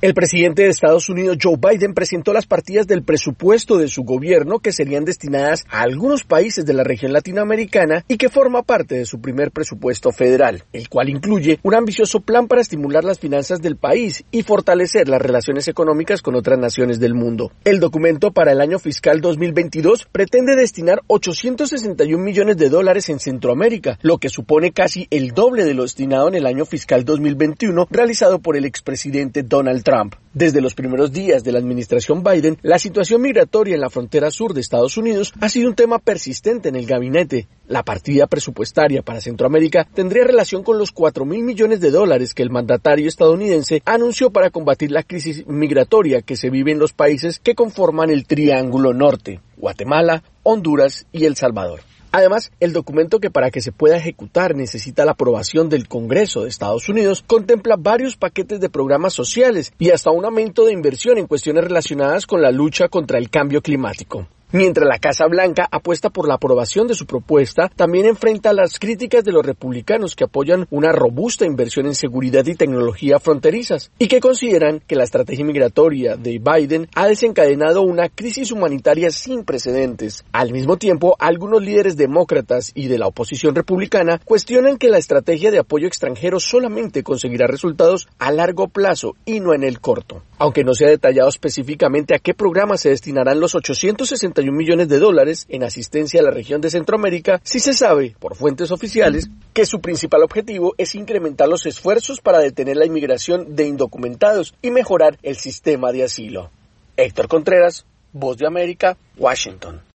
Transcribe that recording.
El presidente de Estados Unidos, Joe Biden, presentó las partidas del presupuesto de su gobierno que serían destinadas a algunos países de la región latinoamericana y que forma parte de su primer presupuesto federal, el cual incluye un ambicioso plan para estimular las finanzas del país y fortalecer las relaciones económicas con otras naciones del mundo. El documento para el año fiscal 2022 pretende destinar $861 millones en Centroamérica, lo que supone casi el doble de lo destinado en el año fiscal 2021 realizado por el expresidente Donald Trump. Desde los primeros días de la administración Biden, la situación migratoria en la frontera sur de Estados Unidos ha sido un tema persistente en el gabinete. La partida presupuestaria para Centroamérica tendría relación con los $4.000 millones que el mandatario estadounidense anunció para combatir la crisis migratoria que se vive en los países que conforman el Triángulo Norte: Guatemala, Honduras y El Salvador. Además, el documento, que para que se pueda ejecutar necesita la aprobación del Congreso de Estados Unidos, contempla varios paquetes de programas sociales y hasta un aumento de inversión en cuestiones relacionadas con la lucha contra el cambio climático. Mientras la Casa Blanca apuesta por la aprobación de su propuesta, también enfrenta las críticas de los republicanos que apoyan una robusta inversión en seguridad y tecnología fronterizas y que consideran que la estrategia migratoria de Biden ha desencadenado una crisis humanitaria sin precedentes. Al mismo tiempo, algunos líderes demócratas y de la oposición republicana cuestionan que la estrategia de apoyo extranjero solamente conseguirá resultados a largo plazo y no en el corto. Aunque no se ha detallado específicamente a qué programa se destinarán los $861 millones en asistencia a la región de Centroamérica, sí se sabe, por fuentes oficiales, que su principal objetivo es incrementar los esfuerzos para detener la inmigración de indocumentados y mejorar el sistema de asilo. Héctor Contreras, Voz de América, Washington.